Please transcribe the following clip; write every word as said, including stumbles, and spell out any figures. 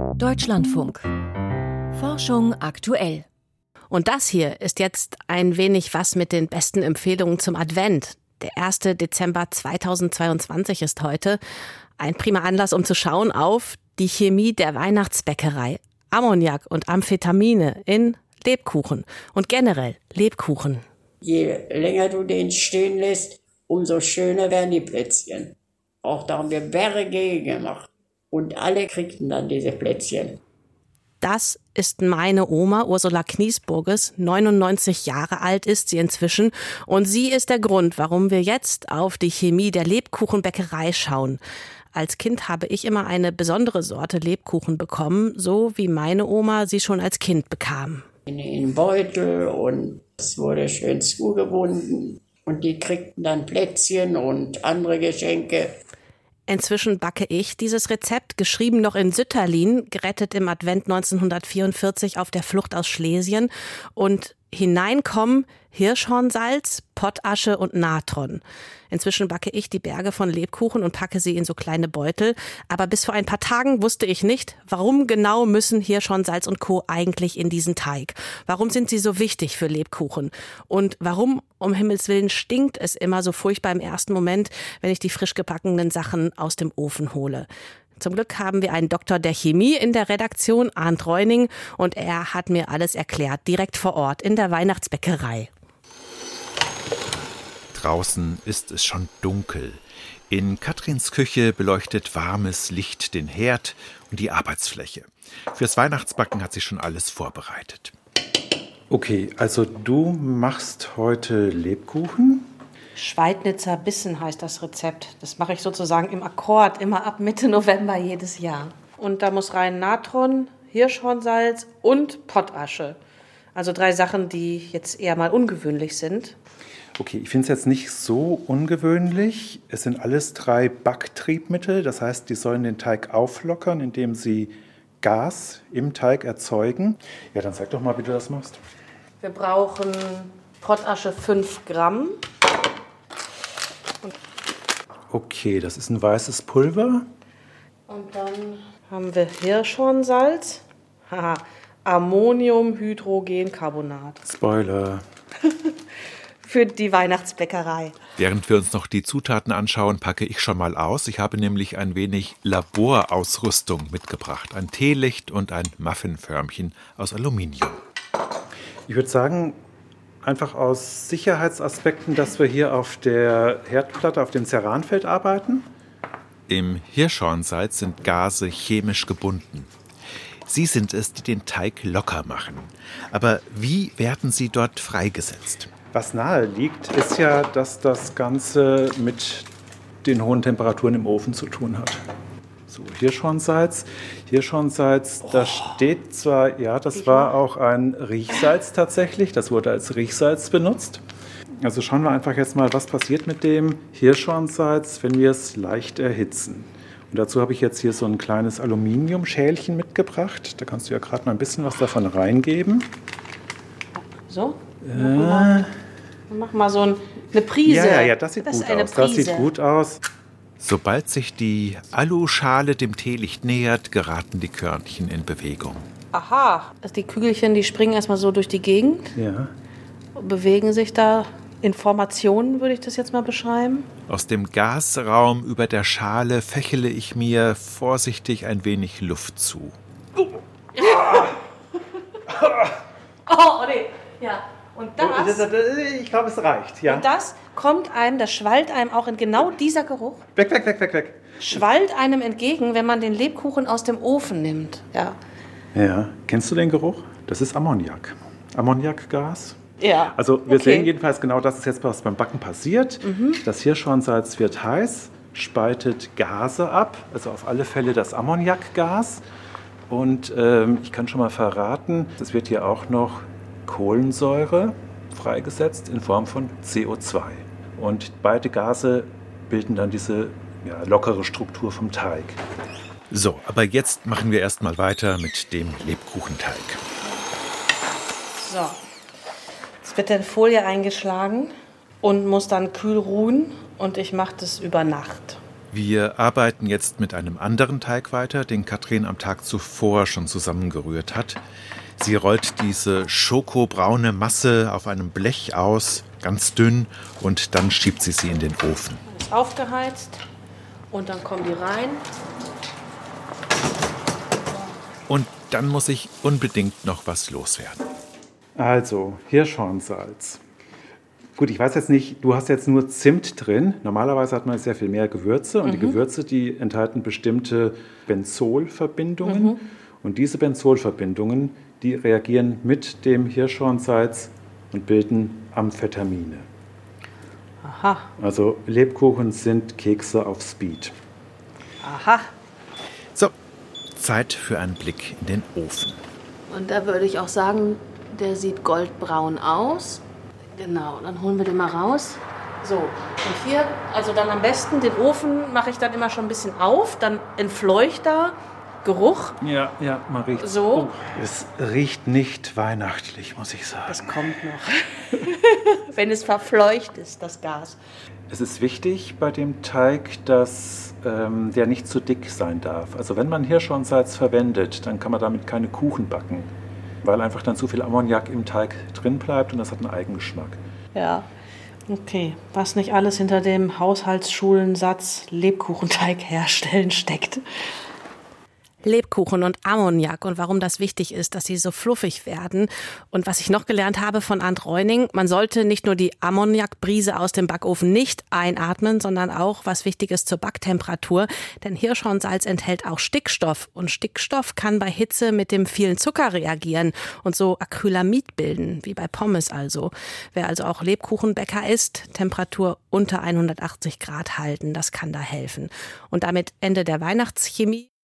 Deutschlandfunk. Forschung aktuell. Und das hier ist jetzt ein wenig was mit den besten Empfehlungen zum Advent. Der erste Dezember zweitausendzweiundzwanzig ist heute. Ein prima Anlass, um zu schauen auf die Chemie der Weihnachtsbäckerei. Ammoniak und Amphetamine in Lebkuchen und generell Lebkuchen. Je länger du den stehen lässt, umso schöner werden die Plätzchen. Auch da haben wir Berge gemacht. Und alle kriegten dann diese Plätzchen. Das ist meine Oma, Ursula Kniesburges. neunundneunzig Jahre alt ist sie inzwischen. Und sie ist der Grund, warum wir jetzt auf die Chemie der Lebkuchenbäckerei schauen. Als Kind habe ich immer eine besondere Sorte Lebkuchen bekommen, so wie meine Oma sie schon als Kind bekam. In den Beutel und es wurde schön zugebunden. Und die kriegten dann Plätzchen und andere Geschenke. Inzwischen backe ich dieses Rezept, geschrieben noch in Sütterlin, gerettet im Advent neunzehnhundertvierundvierzig auf der Flucht aus Schlesien. Und hineinkommen Hirschhornsalz, Pottasche und Natron. Inzwischen backe ich die Berge von Lebkuchen und packe sie in so kleine Beutel. Aber bis vor ein paar Tagen wusste ich nicht, warum genau müssen Hirschhornsalz und Co. eigentlich in diesen Teig? Warum sind sie so wichtig für Lebkuchen? Und warum, um Himmels Willen, stinkt es immer so furchtbar im ersten Moment, wenn ich die frisch gebackenen Sachen aus dem Ofen hole? Zum Glück haben wir einen Doktor der Chemie in der Redaktion, Arndt Reuning, und er hat mir alles erklärt, direkt vor Ort in der Weihnachtsbäckerei. Draußen ist es schon dunkel. In Katrins Küche beleuchtet warmes Licht den Herd und die Arbeitsfläche. Fürs Weihnachtsbacken hat sie schon alles vorbereitet. Okay, also du machst heute Lebkuchen? Schweidnitzer Bissen heißt das Rezept. Das mache ich sozusagen im Akkord, immer ab Mitte November jedes Jahr. Und da muss rein Natron, Hirschhornsalz und Pottasche. Also drei Sachen, die jetzt eher mal ungewöhnlich sind. Okay, ich finde es jetzt nicht so ungewöhnlich. Es sind alles drei Backtriebmittel. Das heißt, die sollen den Teig auflockern, indem sie Gas im Teig erzeugen. Ja, dann sag doch mal, wie du das machst. Wir brauchen Pottasche fünf Gramm. Okay, das ist ein weißes Pulver. Und dann haben wir Hirschhornsalz. Haha, Ammoniumhydrogencarbonat. Spoiler. Für die Weihnachtsbäckerei. Während wir uns noch die Zutaten anschauen, packe ich schon mal aus. Ich habe nämlich ein wenig Laborausrüstung mitgebracht. Ein Teelicht und ein Muffinförmchen aus Aluminium. Ich würde sagen, einfach aus Sicherheitsaspekten, dass wir hier auf der Herdplatte, auf dem Ceranfeld arbeiten. Im Hirschhornsalz sind Gase chemisch gebunden. Sie sind es, die den Teig locker machen. Aber wie werden sie dort freigesetzt? Was nahe liegt, ist ja, dass das Ganze mit den hohen Temperaturen im Ofen zu tun hat. So, Hirschhornsalz. Hirschhornsalz, oh. Da steht zwar, ja, das war auch ein Riechsalz tatsächlich. Das wurde als Riechsalz benutzt. Also schauen wir einfach jetzt mal, was passiert mit dem Hirschhornsalz, wenn wir es leicht erhitzen. Und dazu habe ich jetzt hier so ein kleines Aluminiumschälchen mitgebracht. Da kannst du ja gerade mal ein bisschen was davon reingeben. So? Äh, Mach mal so ein, eine Prise. Ja, ja, ja, das sieht das gut ist eine aus. Das Prise. sieht gut aus. Sobald sich die Aluschale dem Teelicht nähert, geraten die Körnchen in Bewegung. Aha, also die Kügelchen, die springen erstmal so durch die Gegend, Ja. bewegen sich da in Formationen, würde ich das jetzt mal beschreiben. Aus dem Gasraum über der Schale fächele ich mir vorsichtig ein wenig Luft zu. Oh, nee, ja. Und das, Ich glaube, es reicht. Ja. und das kommt einem, das schwallt einem auch in genau dieser Geruch, Weg, weg, weg, weg, weg. schwallt einem entgegen, wenn man den Lebkuchen aus dem Ofen nimmt. Ja. Ja, kennst du den Geruch? Das ist Ammoniak. Ammoniakgas. Ja. Also wir Okay. sehen jedenfalls genau, das ist jetzt, was beim Backen passiert. Mhm. Das Hirschhornsalz wird heiß, spaltet Gase ab, also auf alle Fälle das Ammoniakgas. Und ähm, ich kann schon mal verraten, es wird hier auch noch Kohlensäure freigesetzt in Form von C O zwei. Und beide Gase bilden dann diese ja, lockere Struktur vom Teig. So, aber jetzt machen wir erstmal weiter mit dem Lebkuchenteig. So. Jetzt wird in Folie eingeschlagen und muss dann kühl ruhen. Und ich mache das über Nacht. Wir arbeiten jetzt mit einem anderen Teig weiter, den Katrin am Tag zuvor schon zusammengerührt hat. Sie rollt diese schokobraune Masse auf einem Blech aus, ganz dünn, und dann schiebt sie sie in den Ofen. Ist aufgeheizt und dann kommen die rein. Und dann muss ich unbedingt noch was loswerden. Also, Hirschhornsalz. Gut, ich weiß jetzt nicht, du hast jetzt nur Zimt drin. Normalerweise hat man sehr viel mehr Gewürze. Und mhm. die Gewürze, die enthalten bestimmte Benzolverbindungen. Mhm. Und diese Benzolverbindungen, die reagieren mit dem Hirschhornsalz und bilden Amphetamine. Aha. Also Lebkuchen sind Kekse auf Speed. Aha. So, Zeit für einen Blick in den Ofen. Und da würde ich auch sagen, der sieht goldbraun aus. Genau, dann holen wir den mal raus. So, und hier, also dann am besten den Ofen mache ich dann immer schon ein bisschen auf, dann entfleucht da Geruch. Ja, ja, man riecht. So. Oh, es riecht nicht weihnachtlich, muss ich sagen. Das kommt noch. Wenn es verfleucht ist, das Gas. Es ist wichtig bei dem Teig, dass ähm, der nicht zu dick sein darf. Also wenn man Hirschhornsalz verwendet, dann kann man damit keine Kuchen backen, weil einfach dann zu viel Ammoniak im Teig drin bleibt und das hat einen Eigengeschmack. Ja, okay. Was nicht alles hinter dem Haushaltsschulensatz Lebkuchenteig herstellen steckt. Lebkuchen und Ammoniak und warum das wichtig ist, dass sie so fluffig werden. Und was ich noch gelernt habe von Arndt Reuning, man sollte nicht nur die Ammoniakbrise aus dem Backofen nicht einatmen, sondern auch, was wichtig ist, zur Backtemperatur. Denn Hirschhornsalz enthält auch Stickstoff und Stickstoff kann bei Hitze mit dem vielen Zucker reagieren und so Acrylamid bilden, wie bei Pommes also. Wer also auch Lebkuchenbäcker ist, Temperatur unter hundertachtzig Grad halten, das kann da helfen. Und damit Ende der Weihnachtschemie.